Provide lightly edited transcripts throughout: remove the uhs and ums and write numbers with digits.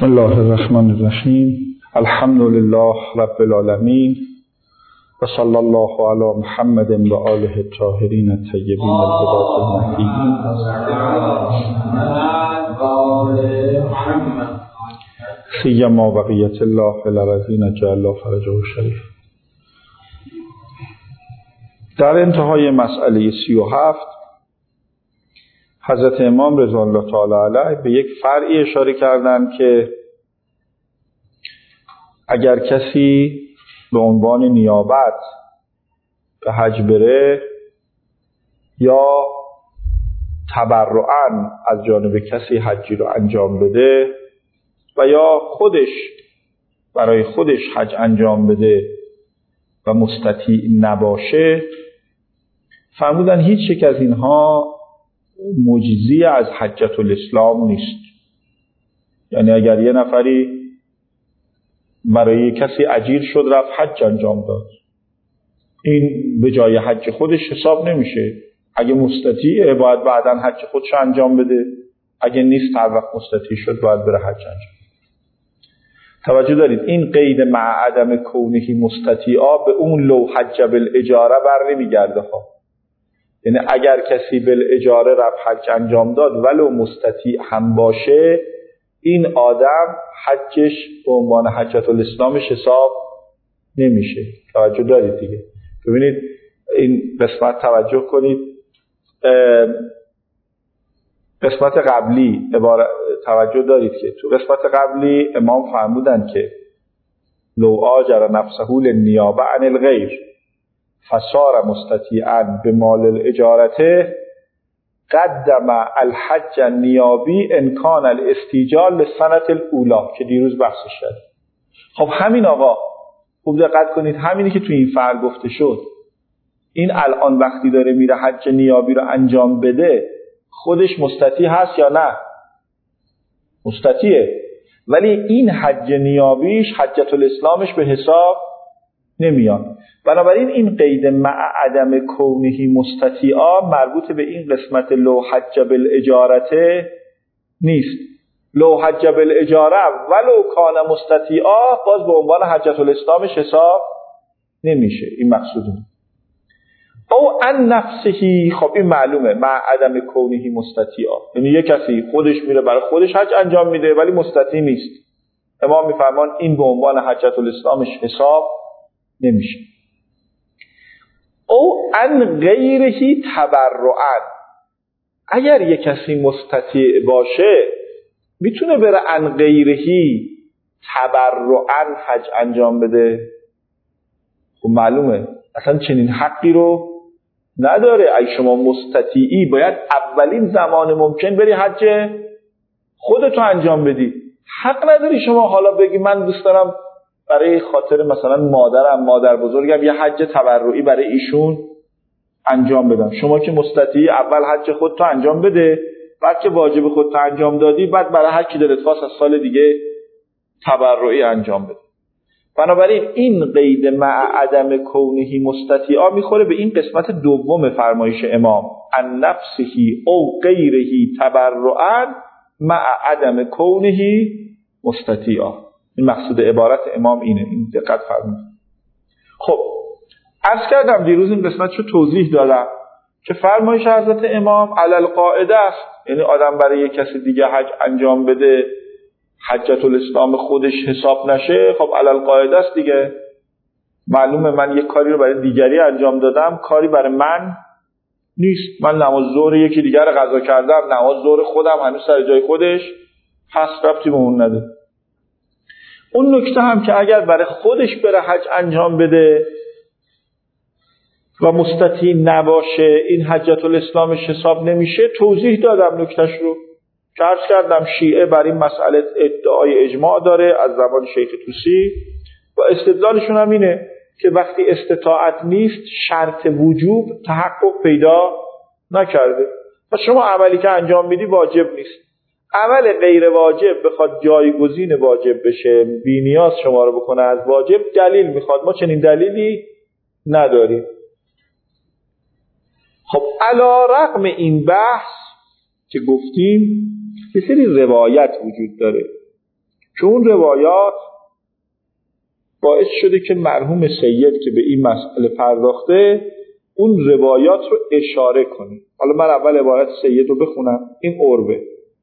بسم الله الرحمن الرحیم. الحمد لله رب العالمین و صلی الله علی محمد و آله الطاهرین الطیبین الهداة المهدیین. سیما بقیت الله الذین جعل الله فرجه شریف. در انتهای مسئله 37 حضرت امام رضوان الله تعالی علیه به یک فرعی اشاره کردند که اگر کسی به عنوان نیابت به حج بره یا تبرعاً از جانب کسی حجی رو انجام بده و یا خودش برای خودش حج انجام بده و مستطیع نباشه، فرمودن هیچ یک از اینها مجزی از حجة الاسلام نیست. یعنی اگر یه نفری برای کسی اجیر شد رفت حج انجام داد، این به جای حج خودش حساب نمیشه. اگه مستطیعه باید بعداً حج خودش انجام بده، اگه نیست هر وقت مستطیع شد باید بره حج انجام. توجه دارید این قید مع عدم کونهی مستطیعا به اون لو حج بالاجاره بر نمیگرده ها. یعنی اگر کسی بالاجاره رفت حج انجام داد ولو مستطیع هم باشه، این آدم حجش به عنوان حجة الاسلامش حساب نمیشه. توجه دارید دیگه. ببینید این قسمت توجه کنید. قسمت قبلی توجه دارید که تو قسمت قبلی امام فرمودن که لو آجر نفسه للنیابه عن الغیر فصار مستطیعا به مال الاجارته قدم الحج النیابی ان کان الاستیجال للسنة الاولی که دیروز بحثش شد. خب همین آقا خوب دقت کنید، همینی که تو این فرق گفته شد، این الان وقتی داره میره حج نیابی رو انجام بده خودش مستطیع هست یا نه؟ مستطیعه، ولی این حج نیابیش حجة الاسلامش به حساب نمیاد. بنابراین این قید مع عدم کونهی مستطیعا مربوط به این قسمت لو حج بالاجارته نیست. لو حج بالاجاره ولو کان مستطیعا باز به عنوان حجة الاسلامش حساب نمیشه. این مقصودونه. او ان نفسهی، خب این معلومه مع عدم کونهی مستطیعا، یعنی یک کسی خودش میره برای خودش حج انجام میده ولی مستطیع نیست. امام میفرمان این به عنوان حجة الاسلامش حساب نمیشه. او ان غیرهی تبرعاً، اگر یک کسی مستطیع باشه میتونه بره ان غیرهی تبرعاً حج انجام بده. خب معلومه اصلا چنین حقی رو نداره. اگه شما مستطیعی باید اولین زمان ممکن بری حج خودتو انجام بدی. حق نداری شما حالا بگی من دوست دارم برای خاطر مثلا مادرم، مادر بزرگم یه حج تبرعی برای ایشون انجام بدم. شما که مستطیعی اول حج خودتو انجام بده، بعد که واجب خودتو انجام دادی بعد برای هر کی دلت خواست از سال دیگه تبرعی انجام بده. بنابراین این قید مع عدم کونهی مستطیعا میخوره به این قسمت دوم فرمایش امام ان نفسهی او غیرهی تبرعاً مع عدم کونهی مستطیعا. این مقصود عبارت امام اینه. این دقت فرمایید. خب عرض کردم دیروز این قسمتشو توضیح دادم که فرمایش حضرت امام علی القاعده است، یعنی آدم برای یک کسی دیگه حج انجام بده حجة الاسلام خودش حساب نشه، خب علی القاعده است دیگه. معلومه من یک کاری رو برای دیگری انجام دادم، کاری برای من نیست. من نماز ظهر یکی دیگر رو قضا کردم، نماز ظهر خودم هنوز سر جای خودش هست، ربطی به اون نداره. اون نکته هم که اگر برای خودش بره حج انجام بده و مستطیع نباشه این حجة الاسلامش حساب نمیشه. توضیح دادم نکتهش رو که عرض کردم شیعه بر این مسئله ادعای اجماع داره از زمان شیخ طوسی و استدلالشون هم اینه که وقتی استطاعت نیست شرط وجوب تحقق پیدا نکرده و شما عملی که انجام میدی واجب نیست. عمل غیر واجب بخواد جایگزین واجب بشه، بی نیاز شما رو بکنه از واجب، دلیل میخواد. ما چنین دلیلی نداریم. خب علی رغم این بحث که گفتیم یه سری روایت وجود داره که اون روایات باعث شده که مرحوم سید که به این مسئله پرداخته اون روایات رو اشاره کنه. حالا من اول عبارت سید رو بخونم. این عروه،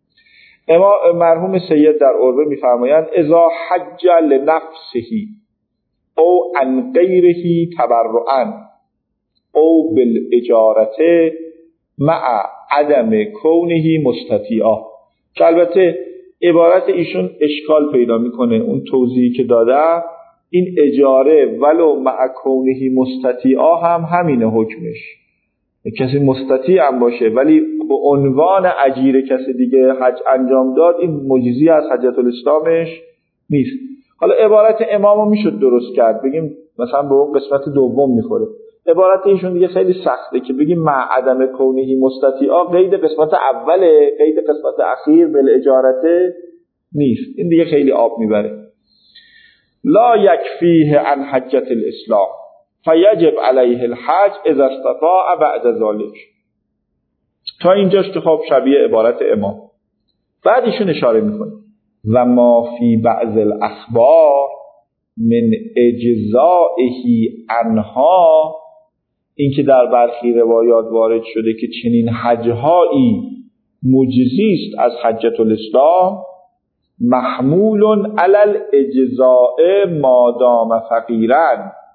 مرحوم سید در عروه میفرمایند اذا حج لنفسه او عن غیره تبرعا او بالاجارته مع عدم کونه مستطیعا. که البته عبارت ایشون اشکال پیدا میکنه. اون توضیحی که داده این اجاره ولو مع کونه مستطیعا هم همینه حکمش. کسی مستطیع هم باشه ولی به عنوان اجیر کسی دیگه حج انجام داد، این مجیزی از حجت الاسلامش نیست. حالا عبارت امامو میشد درست کرد، بگیم مثلا به اون قسمت دوم میخوره. عبارت ایشون دیگه خیلی سخته که بگیم مع عدم کونه مستطیعا، قید قسمت اوله، قید قسمت اخیر بالاجارته نیست. این دیگه خیلی آب میبره. لا یکفیه عن حجت الاسلام فیجب علیه الحج اذا استطاع بعد ذلك. تا اینجاش که خب شبیه عبارت امام. بعد ایشون اشاره میکنه و ما فی بعض الاخبار من اجزائه عنها، این که در برخی روایات وارد شده که چنین حج‌هایی مجزی است از حجت الاسلام، محمول علی الاجزاء ما دام فقیرا.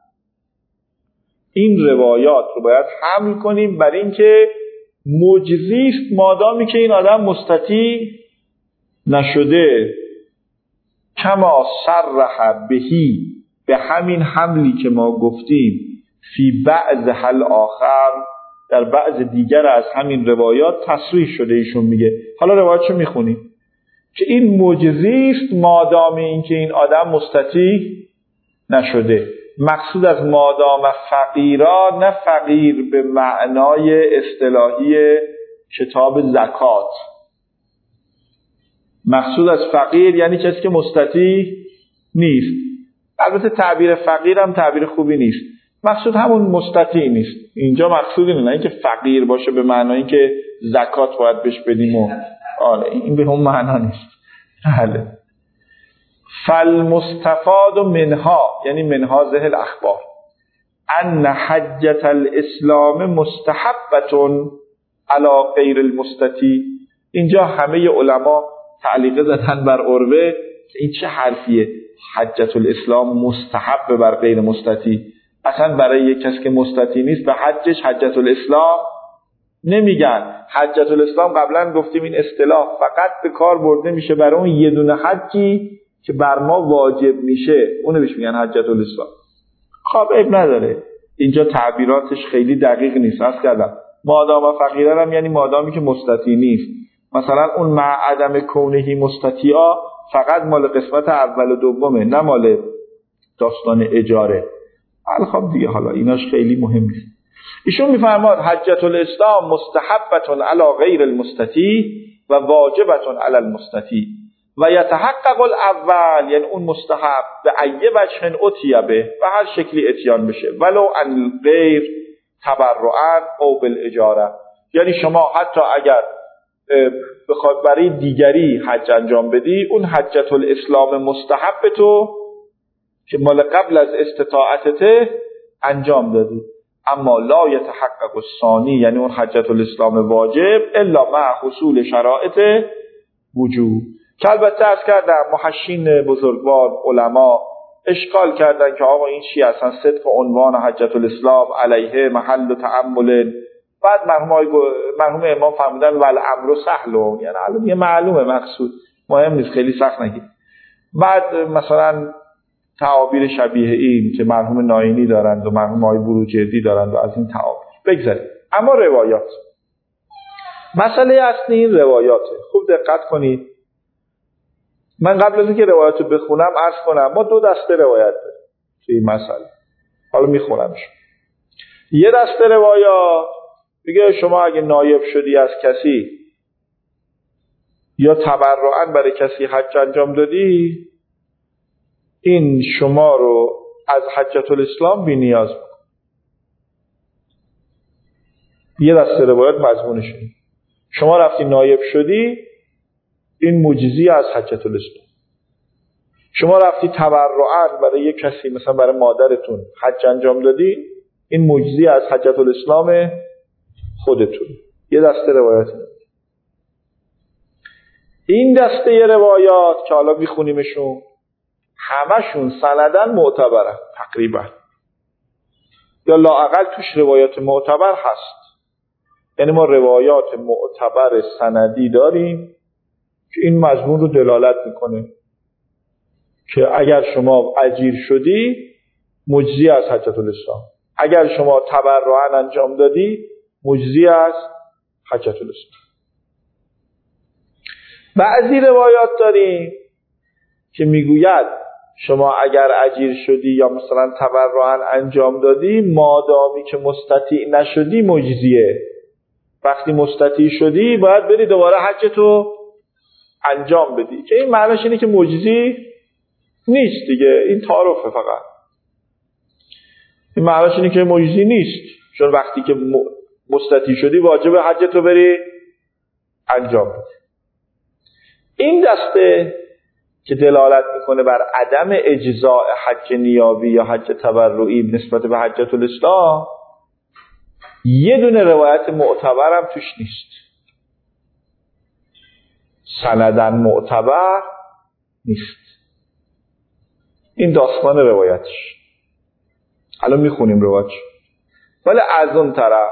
این روایات رو باید حمل کنیم بر این که مجزی است مادامی که این آدم مستطیع نشده. کما صرح بهی، به همین حملی که ما گفتیم، فی بعض حل آخر، در بعض دیگر از همین روایات تصریح شده. ایشون میگه حالا روایت چه میخونیم که این مجزی است مادام این که این آدم مستطیع نشده. مقصود از مادام فقیرا نه فقیر به معنای اصطلاحی کتاب زکات. مقصود از فقیر یعنی کسی که مستطیع نیست. البته تعبیر فقیر هم تعبیر خوبی نیست. مقصود همون مستطیع نیست. اینجا مقصود اینه، نه اینکه فقیر باشه به معنایی که زکات باید بهش بدیم و آره، این به اون معنا نیست. بله. فالمستفاد منها، یعنی منها ذهل اخبار، ان حجت الاسلام مستحبتون علی غیر المستطیع. اینجا همه علما تعلیق زدن بر عروه که این چه حرفیه، حجت الاسلام مستحب بر غیر مستطیع. اصلا برای یک کسی که مستطیع نیست به حجش حجت الاسلام نمیگن. حجت الاسلام قبلا گفتیم این اصطلاح فقط به کار برده میشه برای اون یه دونه حجی که بر ما واجب میشه، اونو بهش میگن حجت الاسلام. خب عیب نداره، اینجا تعبیراتش خیلی دقیق نیست. از کردم مادام فقیرن هم یعنی مادامی که مستطیع نیست. مثلا اون مع عدم کونهی مستطیعا فقط مال قسمت اول و دومه، نه مال داستان اجاره. خب دیگه حالا ایناش خیلی مهم نیست. ایشون میفرماد حجت الاسلام مستحبتون علی غیر المستطیع و واجبتون علی المستطیع و یتحقق الاول، یعنی اون مستحب به ای وجه اتیه به هر شکلی اتیان بشه، ولو عن غیر تبرعا او بالاجاره. یعنی شما حتی اگر بخواد برای دیگری حج انجام بدی، اون حجت الاسلام مستحب تو که مال قبل از استطاعتته انجام دادی. اما لا یتحقق الثانی، یعنی اون حجت الاسلام واجب، الا مع حصول شرایط وجوب. که البته از کردن محشین بزرگوار علما اشکال کردن که آقا این چی اصلا صدق عنوان حجت الاسلام علیه محل و تأمل. بعد مرحوم امام فرمودن ول امر سهل، یعنی الان یه معلومه مقصود، مهم نیست، خیلی سخت نگیر. بعد مثلا تعابیر شبیه این که مرحوم ناینی دارند و مرحوم آقای بروجردی دارند و از این تعابیر بگذارید. اما روایات، مسئله اصلی این روایاته. خوب دقت کنید. من قبل از اینکه روایات رو بخونم عرض کنم ما دو دسته روایت داریم توی این مسئله. حالا میخونمش. یه دسته روایات میگه شما اگه نایب شدی از کسی یا تبرعاً برای کسی حج انجام دادی، این شما رو از حجت الاسلام بی نیاز میکنه. یه دسته روایت مضمونش اینه. شما رفتی نایب شدی، این مجزی از حجت الاسلام. شما رفتی تبرعاً برای یک کسی، مثلا برای مادرتون حج انجام دادی، این مجزی از حجة الاسلام خودتون. یه دسته روایت. این دسته روایات که حالا میخونیمشون همشون سندن معتبرن تقریبا، یا لااقل توش روایات معتبر هست. یعنی ما روایات معتبر سندی داریم که این مضمون رو دلالت میکنه که اگر شما اجیر شدی مجزی از حجة الاسلام، اگر شما تبرعاً انجام دادی مجزی از حجة الاسلام. بعضی روایات داریم که میگوید شما اگر اجیر شدی یا مثلا تبرعاً انجام دادی، مادامی که مستطیع نشدی مجزیه. وقتی مستطیع شدی باید بری دوباره حجتو انجام بدی، که این معنیش اینه که مجزی نیست دیگه، این تعارفه فقط. این معنیش اینه که مجزی نیست، چون وقتی که مستطیع شدی واجب حجتو بری انجام بدی. این دسته که دلالت میکنه بر عدم اجزاء حج نیابی یا حج تبرعی نسبت به حجة الاسلام، یه دونه روایت معتبرم توش نیست، سندن معتبر نیست. این داستان روایتش، الان میخونیم روایتش. ولی از اون طرف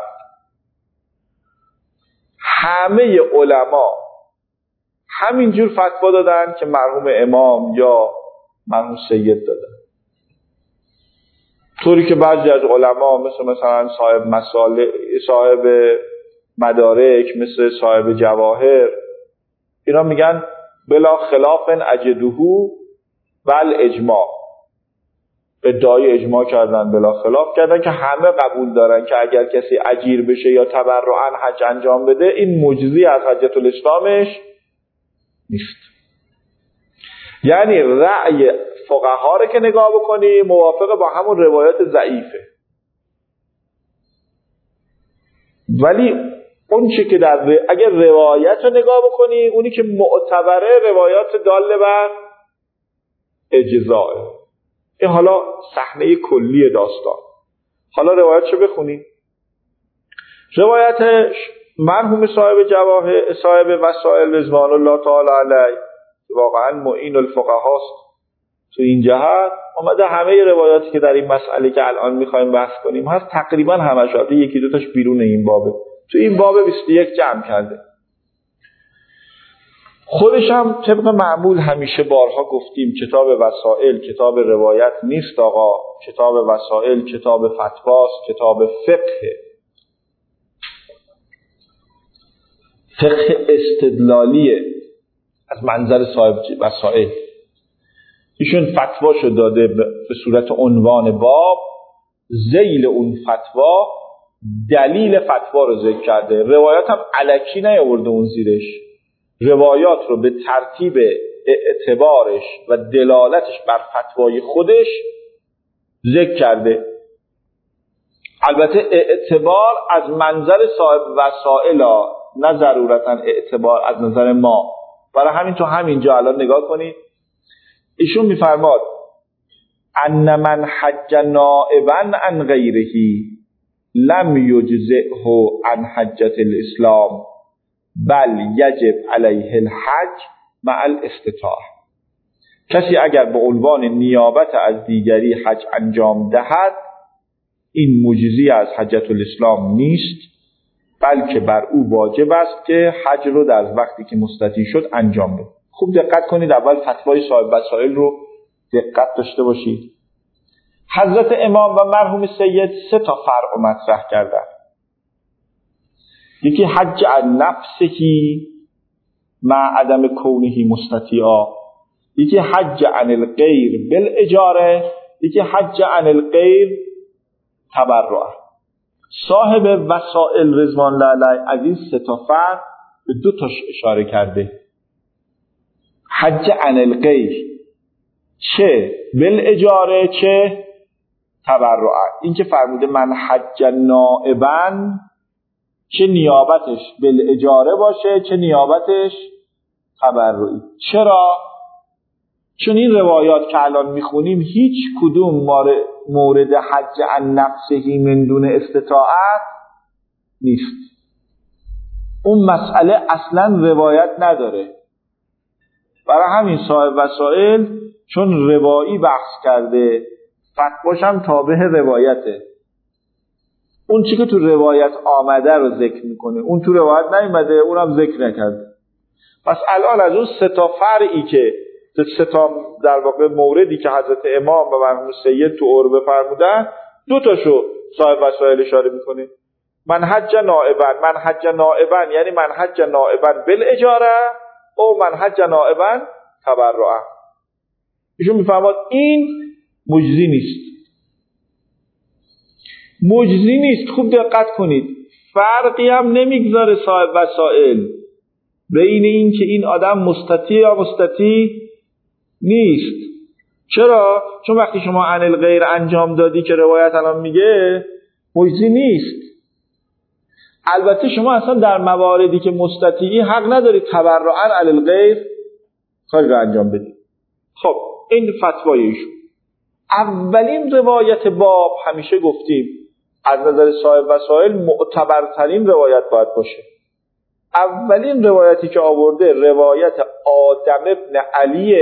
همه علما همینجور فتوا دادن که مرحوم امام یا مرحوم سید دادن، طوری که بعضی از علما مثلا صاحب مدارک، مثل صاحب جواهر، اینا میگن بلا خلاف اجدهو بل اجماع، ادعای اجماع کردن، بلا خلاف کردن که همه قبول دارن که اگر کسی اجیر بشه یا تبرعاً حج انجام بده این مجزی از حجة الاسلامش نیست. یعنی رأی فقها رو که نگاه بکنی موافق با همون روایت ضعیفه، ولی اون چی که اگر روایت رو نگاه بکنی، اونی که معتبره روایات داله بر اجزاء. این حالا صحنه کلی داستان. حالا روایتشو بخونی. روایت مرحوم صاحب جواهر، صاحب وسائل رضوان الله تعالی علیه، واقعا معین الفقهاست تو این جهت، اومده همه روایاتی که در این مسئله که الان میخوایم بحث کنیم هست تقریبا همش، یکی دو تاش بیرون این بابه، تو این باب 21 جمع کرده. خودش هم طبق معمول همیشه بارها گفتیم کتاب وسائل کتاب روایت نیست آقا، کتاب وسائل کتاب فتواست، کتاب فقه استدلالیه از منظر صاحب وسائل. ایشون فتواشو داده به صورت عنوان باب، ذیل اون فتوا دلیل فتوا رو ذکر کرده، روایات هم الکی نیاورده اون زیرش، روایات رو به ترتیب اعتبارش و دلالتش بر فتوای خودش ذکر کرده. البته اعتبار از منظر صاحب وسائل، نه ضرورتا اعتبار از نظر ما. برای همین تو همینجا الان نگاه کنید، ایشون میفرماد ان من حج نائبا عن غیره لم یجزئه عن حجة الاسلام بل یجب علیه الحج مع الاستطاعة. کسی اگر به عنوان نیابت از دیگری حج انجام دهد این مجزی از حجة الاسلام نیست، بلکه بر او واجب است که حج رو در وقتی که مستطیع شد انجام بده. خوب دقت کنید، اول فتوای صاحب وسائل رو دقت داشته باشید. حضرت امام و مرحوم سید 3 تا فرع مطرح کردن. یکی حج عن نفسهی مع عدم کونه مستطیعا، یکی حج عن الغیر بالاجاره، یکی حج عن الغیر تبرعا. صاحب وسائل رضوان الله علیه از این 3 تا فرع به 2 تاش اشاره کرده. حج عن الغیر، چه بالاجاره چه تبرعا. این که فرموده من حج نائبا، چه نیابتش بالاجاره باشه چه نیابتش تبرعی. چرا؟ چون این روایات که الان میخونیم هیچ کدوم مورد حج عن نفسه من دون استطاعت نیست. اون مسئله اصلا روایت نداره. برای همین صاحب وسائل چون روایی بحث کرده فتواش هم تابع روایته. اون چی که تو روایت آمده رو ذکر میکنه، اون تو روایت نیامده اونم ذکر نکرده. پس الان از اون سه تا فرعی که سه تا در واقع موردی که حضرت امام و مرحوم سید تو عربه فرمودن، دو تاشو صاحب وسائل اشاره میکنه. من حج نائبا یعنی من حج نائبا بالاجاره او من حج نائبا تبرعا. ایشون میفرماد این مجزی نیست. خوب دقت کنید، فرقی هم نمیگذاره صاحب وسائل بین این که این آدم مستطیع یا مستطیع نیست. چرا؟ چون وقتی شما عن الغیر انجام دادی که روایت الان میگه مجزی نیست. البته شما اصلا در مواردی که مستطیعی حق نداری تبرعا علی الغیر کاری رو انجام بدی. خب این فتوای ایشون. اولین روایت باب همیشه گفتیم از نظر صاحب وسائل معتبرترین روایت باید باشه. اولین روایتی که آورده روایت آدم ابن علی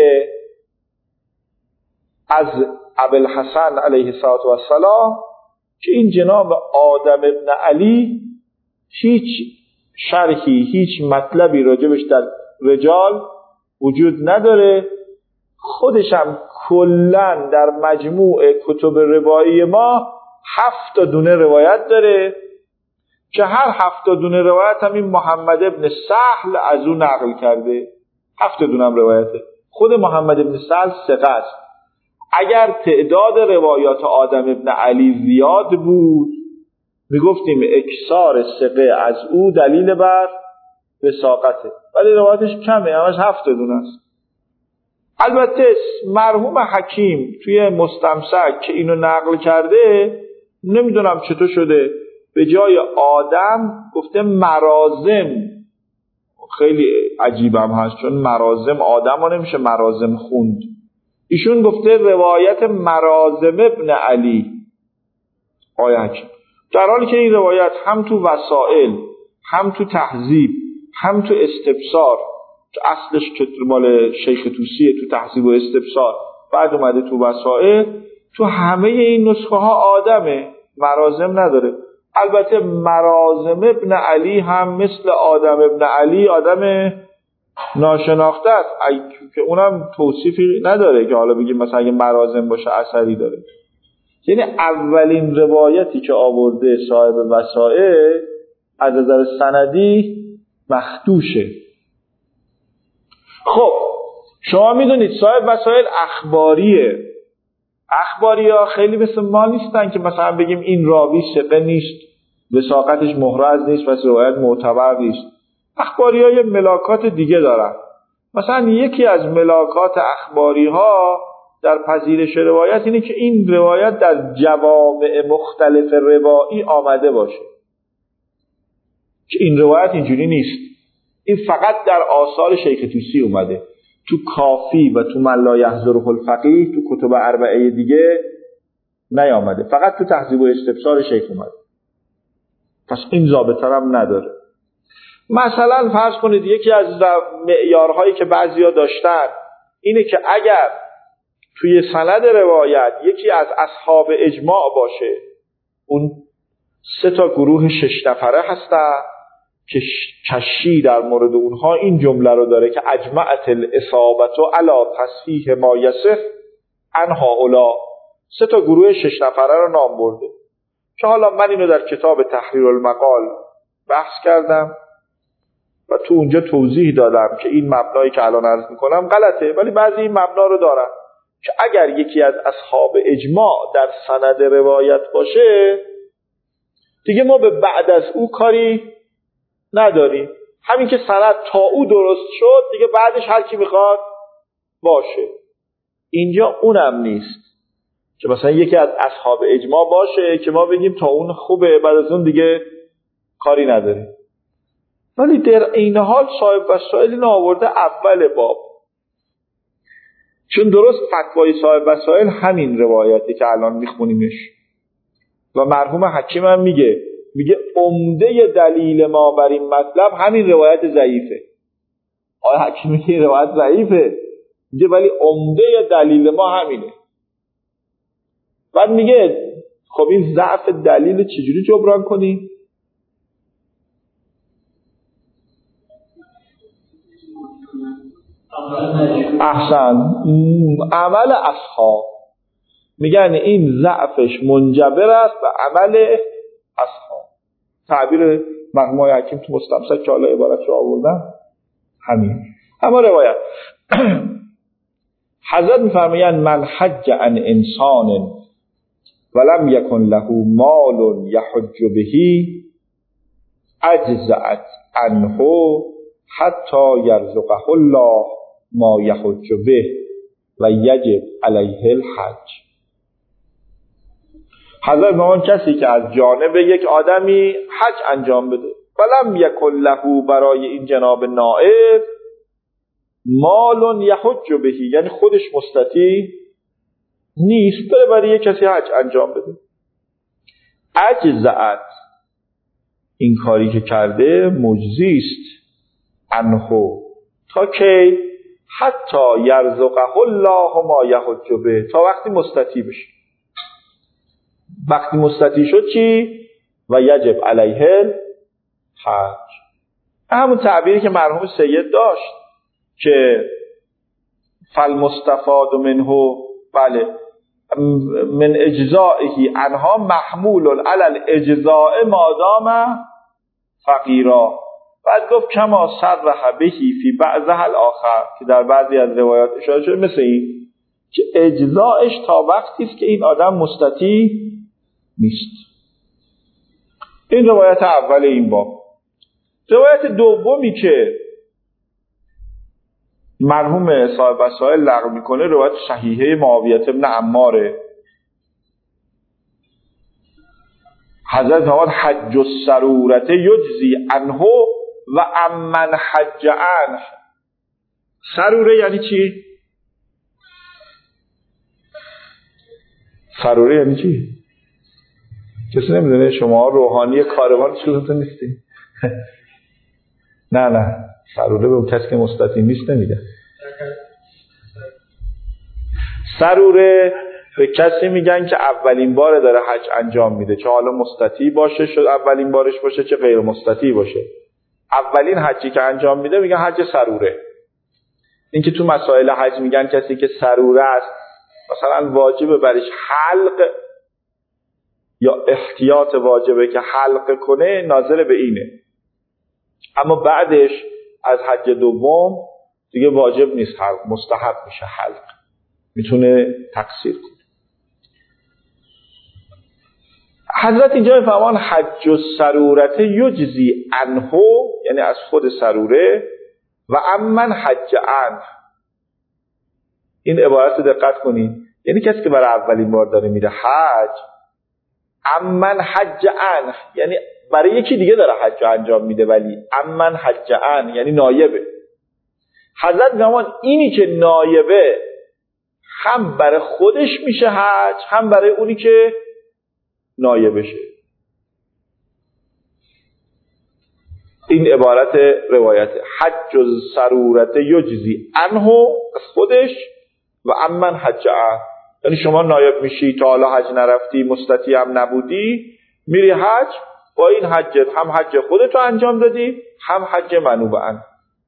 از ابوالحسن علیه السلام که این جناب آدم ابن علی هیچ شرحی هیچ مطلبی راجبش در رجال وجود نداره. خودشم کلن در مجموع کتب روایی ما 7 دونه روایت داره که هر 7 دونه روایت هم این محمد ابن سهل از اون نقل کرده. 7 دونه هم روایته. خود محمد ابن سهل ثقه است. اگر تعداد روایات آدم ابن علی زیاد بود میگفتیم اکثار ثقه از او دلیل بر وثاقته، ولی روایتش کمه، همش 7 دونه است. البته مرحوم حکیم توی مستمسک که اینو نقل کرده نمیدونم چطور شده به جای آدم گفته مرازم. خیلی عجیبم هست چون مرازم آدم ها نمیشه مرازم خوند. ایشون گفته روایت مرازم ابن علی آیه حکیم، در حالی که این روایت هم تو وسائل هم تو تهذیب هم تو استبصار که اصلش که مال شیخ طوسیه تو تهذیب و استبصار بعد اومده تو وسائل، تو همه این نسخه ها آدمه، مرازم نداره. البته مرازم ابن علی هم مثل آدم ابن علی آدم ناشناخته است که اونم توصیفی نداره که حالا بگیم مثلا اگه مرازم باشه اثری داره. یعنی اولین روایتی که آورده صاحب وسائل از نظر سندی مخدوشه. خب شما میدونید صاحب وسائل اخباری ها خیلی مثل ما نیستن که مثلا بگیم این راوی ثقه نیست، وثاقتش محرز نیست، پس روایت معتبر نیست. اخباری ها یه ملاکات دیگه دارن. مثلا یکی از ملاکات اخباری ها در پذیرش روایت اینه که این روایت در جوامع مختلف روایی آمده باشه، که این روایت اینجوری نیست. این فقط در آثار شیخ طوسی اومده، تو کافی و تو من لا یحضره الفقیه تو کتب اربعه دیگه نیامده، فقط تو تهذیب و استبصار شیخ اومده. پس این ضابطه هم نداره. مثلا فرض کنید یکی از معیارهایی که بعضیا داشتن اینه که اگر توی سند روایت یکی از اصحاب اجماع باشه، اون 3 گروه 6 نفره هستن که کشی در مورد اونها این جمله رو داره که اجمعت الاصابت علی تصحیح ما یصح عنها اولا. 3 گروه 6 نفره رو نام برده که حالا من اینو در کتاب تحریر المقال بحث کردم و تو اونجا توضیح دادم که این مبنایی که الان عرض میکنم غلطه، ولی بعضی این مبنا رو دارن که اگر یکی از اصحاب اجماع در سند روایت باشه دیگه ما به بعد از او کاری نداریم. همین که سند تا او درست شد دیگه بعدش هر کی میخواد باشه. اینجا اونم نیست که مثلا یکی از اصحاب اجماع باشه که ما بگیم تا اون خوبه بعد از اون دیگه کاری نداریم. ولی در این حال صاحب وسائل اینو آورده اول باب چون درست فتوای صاحب وسائل همین روایتی که الان میخونیمش و مرحوم حکیم هم میگه عمده دلیل ما بر این مطلب همین روایت ضعیفه. آقای حکیم میگه این روایت ضعیفه، میگه ولی عمده دلیل ما همینه. بعد میگه خب این ضعف دلیل چجوری جبران کنی؟ احسن، عمل اصحاب. میگن این ضعفش منجبر است به عمل اصحاب. تعبیر مرحوم حکیم تو مستمسک که حالا عبارتش آوردن همین. اما روایت حضرت میفرمایند من حج عن انسان ولم یکن له مال یحج به اجزأت عنه حتی یرزقه الله ما یحج به و یجب علیه الحج. حضرت میفرمایند کسی که از جانب یک آدمی حج انجام بده ولم یکن له، برای این جناب نائب، مال یحج به، یعنی خودش مستطیع نیست بره برای یک کسی حج انجام بده، اجزأت، این کاری که کرده مجزی است، عنه، تا کی؟ حتی یرزقه الله ما یحج به، تا وقتی مستطیع بشه. وقتی مستطیع شد چی؟ و یجب علیه الحج. همون تعبیری که مرحوم سید داشت که فالمستفاد منه، بله، من اجزائه عنها محمول علی الاجزاء مادام فقیرا. بعد گفت کما صرح به فی بعضها الاخر، که در بعضی از روایات اشاره شده مثل این که اجزاءش تا وقتی است که این آدم مستطیع نیست. این روایت اول این باب. روایت دومی که مرحوم صاحب وسائل نقل میکنه روایت صحیحه معاویه بن عماره. حضرت فرمود حج السرورة یجزی عنه و امن حج عنه. سروره یعنی چی؟ سروره یعنی چی؟ کسی نمیدونه؟ شما روحانی کاروان چیزتون نیستی؟ نه سروره به اون کسی که مستطیع نیست نمیگه. سروره به کسی میگن که اولین بار داره حج انجام میده، چه حالا مستطیع باشه شد اولین بارش باشه چه غیر مستطیع باشه، اولین حجی که انجام میده میگن حج سروره. این که تو مسائل حج میگن کسی که سروره است مثلا واجبه برش حلق یا احتیاط واجبه که حلق کنه، ناظر به اینه. اما بعدش از حج دوم دیگه واجب نیست حلق، مستحب میشه حلق، میتونه تقصیر کنه. حضرت اینجا میفرمان حج السرورة یجزی عنه، یعنی از خود سروره، و امن حج عنه. این عبارت رو دقت کنید، یعنی کسی که برای اولین بار داره میره حج، امن حج عنه یعنی برای یکی دیگه داره حج انجام میده، ولی امن حج عنه یعنی نایبه. حضرت میفرمان اینی که نایبه هم برای خودش میشه حج، هم برای اونی که نایبشه. این عبارت روایت حج السرورة یجزی عنه، از خودش، و امن حج عنه یعنی شما نایب میشی، تا حالا حج نرفتی، مستطیع هم نبودی، میری حج، با این حجت هم حج خودتو انجام دادی، هم حج منوب عنه.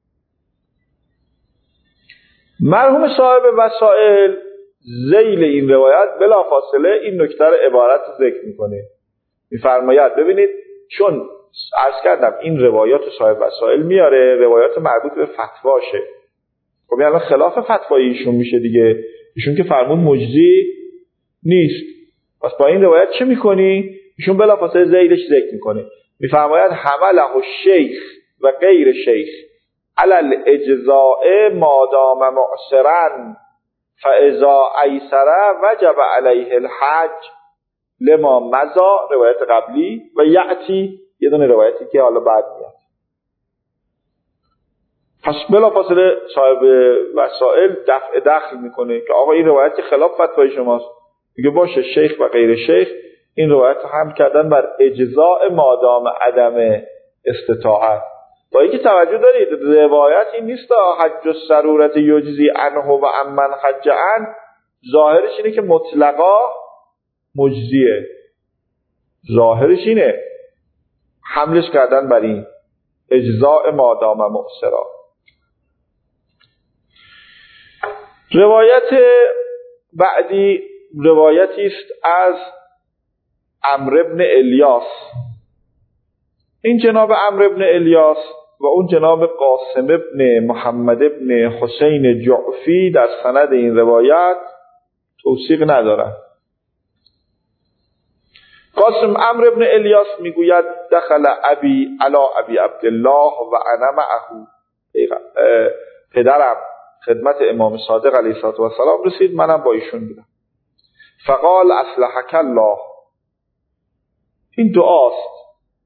مرحوم صاحب وسائل ذیل این روایت بلافاصله این نکته رو عبارت ذکر میکنه، میفرماید ببینید، چون عرض کردم این روایات صاحب وسائل میاره روایات مربوط به فتواشه، خب یعنی خلاف فتوای ایشون میشه دیگه، ایشون که فرمود مجزی نیست، پس با این روایت چه میکنی؟ ایشون بلافاصله ذیلش ذکر میکنه، میفرماید حمله الشیخ و غیر شیخ علی الاجزاء مادام معسرا فاذا ایسر وجب علیه الحج لما مضى، روایت قبلی، و یأتی، یه دونه روایتی که حالا بعد میاد. پس بلافاصله صاحب وسائل دفع دخل میکنه که آقا این روایت که خلاف فتوای شماست. میگه باشه، شیخ و غیر شیخ این روایت هم کردن بر اجزاء مادام عدم استطاعت. با اینکه توجه دارید روایت این نیست حج الضرورت یجزی عنه و عمن حج عن، ظاهرش اینه که مطلقا مجزیه، ظاهرش اینه، حملش کردن بر این اجزاء مادام مؤثرا. روایت بعدی روایتی است از عمرو بن الیاس. این جناب عمرو بن الیاس و اون جناب قاسم بن محمد بن حسین جعفی در سند این روایت توثیق ندارند. قاسم عمرو بن الیاس میگوید دخل ابی علی ابی عبدالله و انا معه. پدرم خدمت امام صادق علیه السلام رسید، منم با ایشون بودم. فقال اصلحک الله، این دعاست،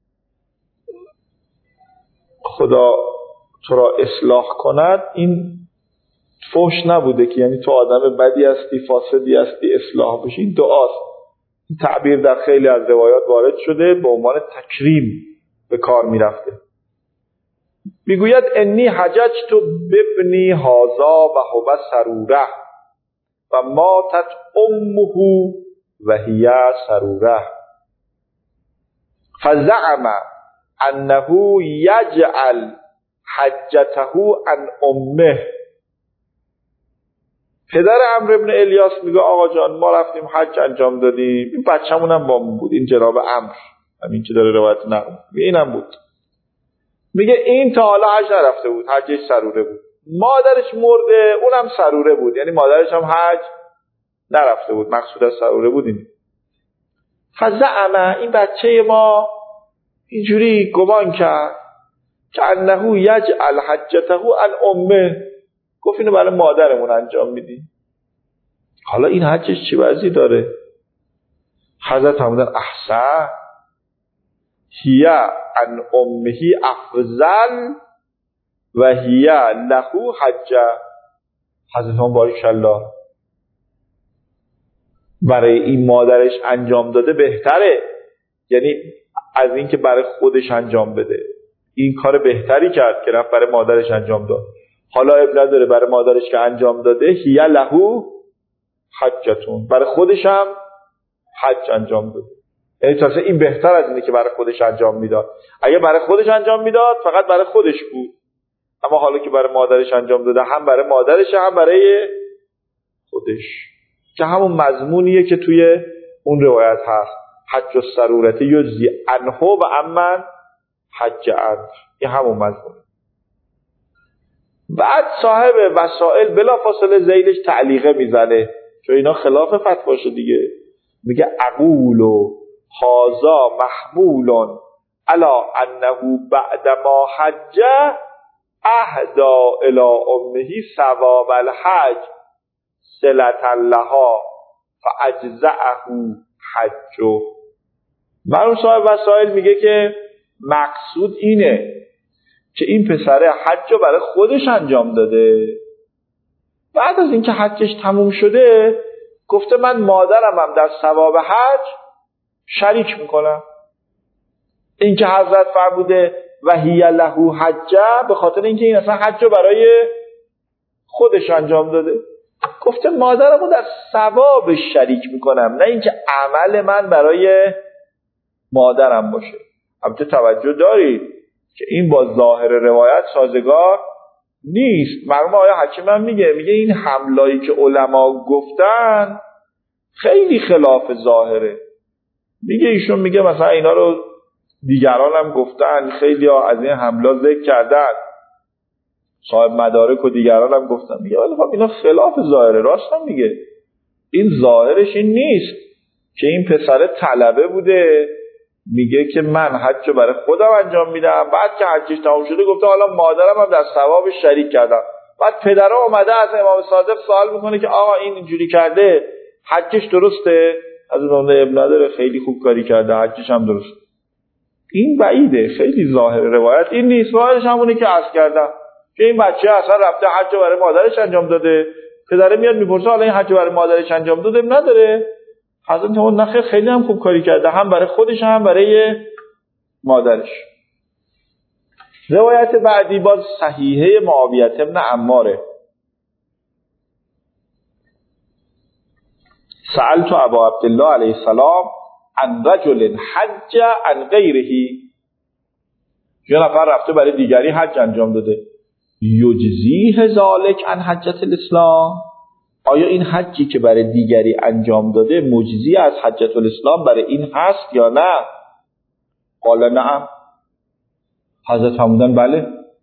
خدا تو را اصلاح کند. این فحش نبوده که یعنی تو آدم بدی هستی، فاسدی هستی، اصلاح بشی. این دعاست. این تعبیر در خیلی از روایات وارد شده، به عنوان تکریم به کار می رفته. میگوید انی حججت بابنی هذا و هو سروره و ماتت امه و هی سروره فزعم انه یجعل حجته عن امه. پدر عمرو بن الیاس میگه آقا جان ما رفتیم حج انجام دادیم، این بچه‌مون هم با من بود، این جناب عمرو همین که داره روایت نقل میگه اینم بود. میگه این تا حالا حج نرفته بود، حجش سروره بود. مادرش مرده، اونم سروره بود، یعنی مادرش هم حج نرفته بود. مقصود از سروره بود این. فزعم، این بچه ما اینجوری گمان کرد که انه یجعل حجته عن امه، گفت اینو برای مادرمون انجام میدی. حالا این حجش چی وضعی داره؟ حضرت فرمودن احسن هی عن امه افضل و هی له حجه. حضرت هم بارک الله برای این مادرش انجام داده بهتره، یعنی از این که برای خودش انجام بده. این کار بهتری کرد که رفت برای مادرش انجام داد. حالا ابتدا داره برای مادرش که انجام داده هی له حجتون، برای خودش هم حج انجام داده. یعنی تازه این بهتر از اینه که برای خودش انجام میداد. اگه برای خودش انجام میداد فقط برای خودش بود، اما حالا که برای مادرش انجام داده هم برای مادرش هم برای خودش، که همون مضمونیه که توی اون روایت هست حج الضرورت یجزی عنه و عمن حج عنه، این همون مضمونه. بعد صاحب وسائل بلافاصله ذیلش تعلیقه میزنه چون اینا خلاف فتواشه دیگه. میگه اقول هذا محمول علی انه بعدما حج اهدا الی امه ثواب الحج صلة لها فاجزأه حجه. مرحوم صاحب وسائل میگه که مقصود اینه که این پسره حج رو برای خودش انجام داده، بعد از اینکه حجش تموم شده گفته من مادرم هم در ثواب حج شریک میکنم. این که حضرت فرموده و هی له حجه به خاطر اینکه این اصلا حج رو برای خودش انجام داده، گفته مادرم رو در ثوابش شریک میکنم، نه اینکه عمل من برای مادرم باشه. البته توجه دارید که این با ظاهر روایت سازگار نیست. مرحوم آقای حکیم هم میگه این حملایی که علما گفتن خیلی خلاف ظاهره. ایشون میگه مثلا اینا رو دیگران هم گفتن، خیلی ها از این حملا ذکر کردن، صاحب مدارک و دیگران هم گفتن. میگه ولی خب اینا خلاف ظاهره. راست هم میگه، این ظاهرش این نیست که این پسر طلبه بوده میگه که من حج برای خودم انجام میدم، بعد که حجش تمام شده گفته حالا مادرم هم در ثوابش شریک کردم. بعد پدره اومده از امام صادق سوال میکنه که آقا این اینجوری کرده حجش درسته؟ از اون ابن داره خیلی خوب کاری کرده، حجش هم درسته. این بعیده، خیلی ظاهر روایت این نیست. ظاهرش همونه که عرض کردم که این بچه اصلا رفته حج برای مادرش انجام داده، پدره میاد میپرسه حالا این حج برای مادرش انجام داده نداره؟ حضرت محمد نخیر خیلی هم خوب کاری کرده، هم برای خودش هم برای مادرش. روایت بعدی باز صحیحه معاویه ابن عماره. سألت ابا عبدالله علیه السلام عن رجل حج عن غیره، یه نفر رفته برای دیگری حج انجام داده، یجزیه ذالک عن حجة الاسلام، آیا این حجی که برای دیگری انجام داده مجزی از حجة الاسلام برای این هست یا نه؟ قال نعم. حضرت فرمودن بله.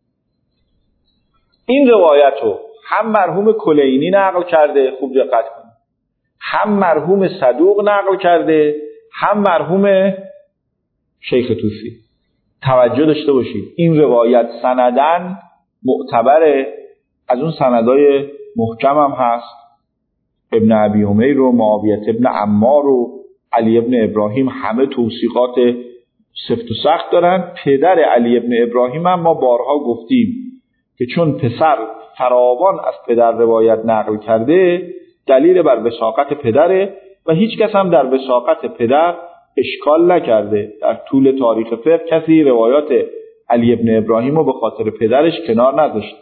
این روایت رو هم مرحوم کلینی نقل کرده، خوب دقت کنید، هم مرحوم صدوق نقل کرده، هم مرحوم شیخ طوسی. توجه داشته باشید این روایت سندن معتبره، از اون سندای محکم هم هست. ابن ابی امیر و معاویه ابن عمار و علی ابن ابراهیم همه توثیقات سفت و سخت دارن. پدر علی ابن ابراهیم هم ما بارها گفتیم که چون پسر فراوان از پدر روایت نقل کرده دلیل بر وثاقت پدره و هیچ کس هم در وثاقت پدر اشکال نکرده. در طول تاریخ فقه کسی روایات علی ابن ابراهیم رو به خاطر پدرش کنار نذاشت.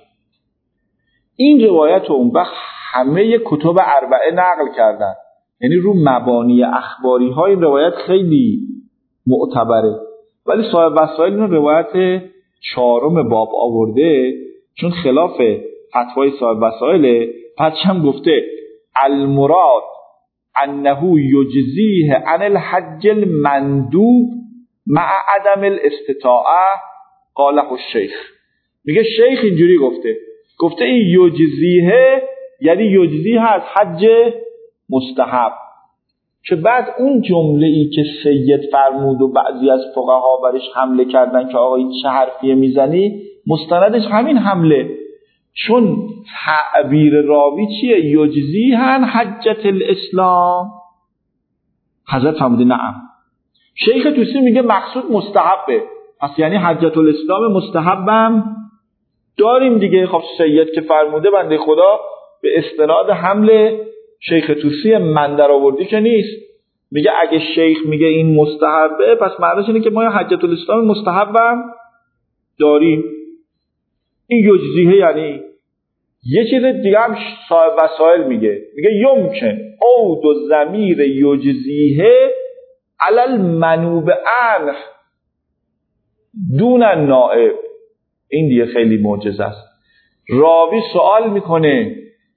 این روایت رو اون وقت همه کتب اربعه نقل کردن، یعنی رو مبانی اخباری های این روایت خیلی معتبره. ولی صاحب وسائل این روایت چهارم باب آورده چون خلاف فتوای صاحب وسائل، پس هم گفته المراد انه یجزیه عن الحج المندوب مع عدم الاستطاعه قاله الشیخ. میگه شیخ اینجوری گفته این یجزیه یعنی یجزیه از حج مستحب، که بعد اون جمله ای که سید فرمود و بعضی از فقها برش حمله کردن که آقا این چه حرفیه میزنی، مستندش همین حمله، چون تعبیر راوی چیه؟ یجزیهن حجة الاسلام. حضرت فرموده نعم. شیخ طوسی میگه مقصود مستحبه، پس یعنی حجة الاسلام مستحبم داریم دیگه. خب سید که فرموده بنده خدا به استناد حمل شیخ طوسی من در آوردی که نیست، میگه اگه شیخ میگه این مستحبه پس معنیش اینه که ما حجة الاسلام مستحبم داریم. این یجزیه یعنی یه چیز دیگه هم صاحب وسائل میگه یمکن او دو ضمیر یجزیه علی المنوب عنه دون النائب. این دیگه خیلی معجزه است. راوی سوال میکنه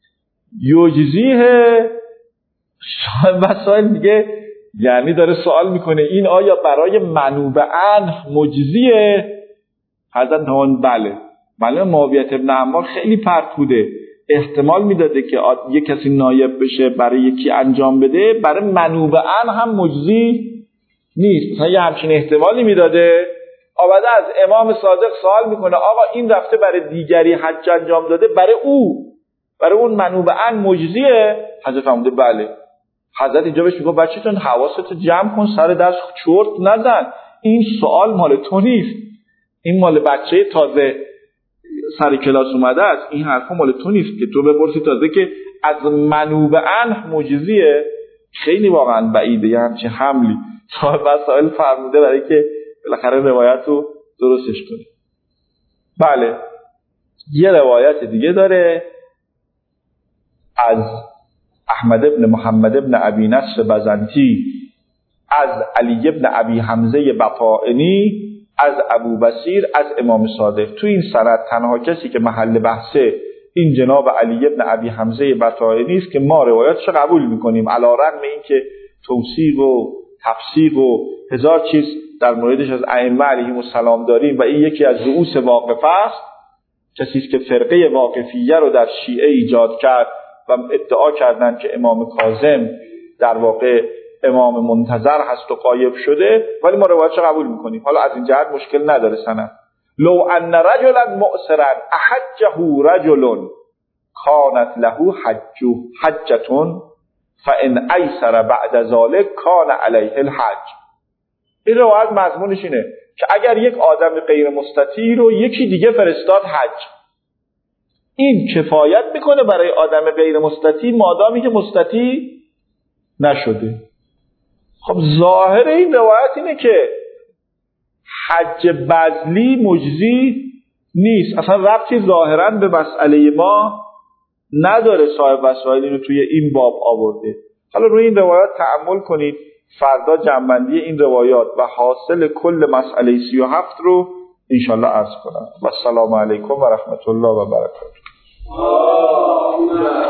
یجزیه، صاحب وسائل میگه یعنی داره سوال میکنه این آیا برای منوب عنه مجزیه؟ حضرت فرمودن بله. معلومه معاویه ابن عمار خیلی پرت بوده، احتمال میداده که یه کسی نایب بشه برای یکی انجام بده، برای منوب عنه هم مجزی نیست. مثلا یه همچین احتمالی میداده. آمده از امام صادق سوال میکنه آقا این رفته برای دیگری حج انجام داده، برای اون منوب عنه مجزیه؟ حضرت فرموده بله. حضرت اینجا بهش میگه بچه‌تون حواستو جمع کن، سر درس چرت نزن، این سوال مال تو نیست، این مال بچه تازه سر کلاس اومده است، این حرفا مال تو نیست که تو بپرسی تازه که از منوب عنه مجزیه. خیلی واقعا بعیده یه همچین حملی. صاحب وسائل فرموده برای که بالاخره روایت رو درستش کنه. بله یه روایت دیگه داره از احمد ابن محمد ابن ابی نصر بزنتی از علی ابن ابی حمزه بطائنی از ابو بصیر از امام صادق. تو این سند تنها کسی که محل بحثه این جناب علی ابن ابی حمزه بطائنی است که ما روایتش قبول میکنیم علی رغم اینکه توثیق و تفسیق و هزار چیز در موردش از ائمه علیهم السلام داریم و این یکی از رؤوس واقفه است. کسی است که فرقه واقفیه رو در شیعه ایجاد کرد و ادعا کردند که امام کاظم در واقع امام منتظر هست و غایب شده، ولی ما روایتش قبول میکنیم. حالا از این جهت مشکل نداره سند. لو ان رجلا مؤسرا احجه رجل كانت له حجة فان ایسر بعد ذلك کان علیه الحج. این روایت مضمونش اینه که اگر یک آدم غیر مستطیع رو یکی دیگه فرستاد حج، این کفایت میکنه برای آدم غیر مستطیع مادامی که مستطیع نشده. خب ظاهر این روایت اینه که حج بذلی مجزی نیست، اصلا ربطی ظاهرا به مسئله ما نداره. صاحب وسائل اینو توی این باب آورده. حالا روی این روایات تأمل کنید، فردا جمع‌بندی این روایات و حاصل کل مسئله 37 رو انشالله عرض کنم. و السلام علیکم و رحمت الله و برکاته.